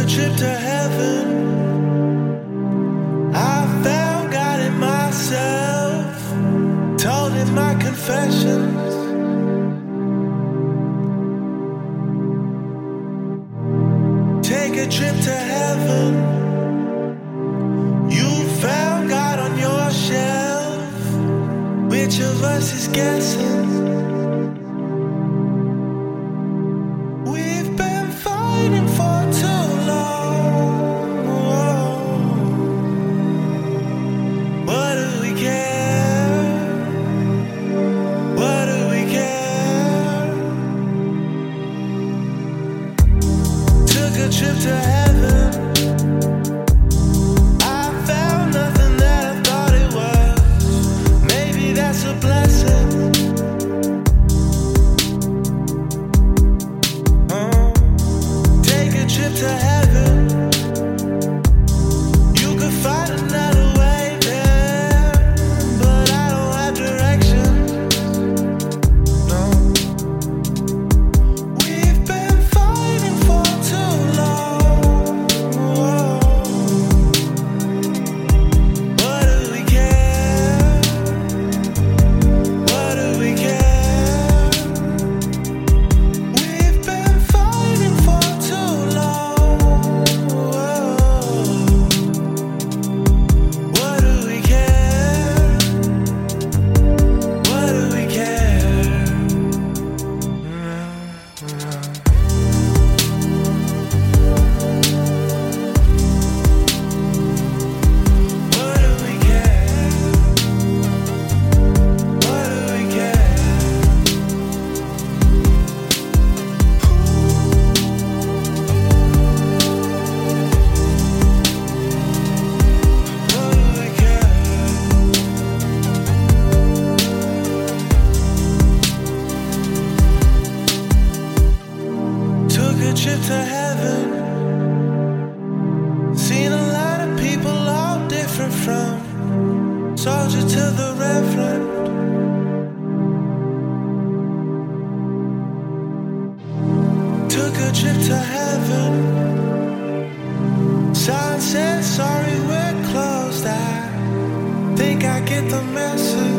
a trip to heaven. I found God in myself, told him my confessions. Take a trip to heaven. You found God on your shelf. Which of us is guessing? We've been fighting for too long. What do we care? What do we care? Took a trip to heaven. I found nothing that I thought it was. Maybe that's a blessing. Take a trip to heaven. You could find another way there, but I don't have direction. No. We've been fighting for too long. What do we care? What do we care? We've been fighting for too long. What do we care? What do we care? What do we care? What do we care? What do we care? Took a trip to heaven. Seen a lot of people all different, from soldier to the reverend. Took a trip to heaven. Sign said sorry, we're closed. I think I get the message.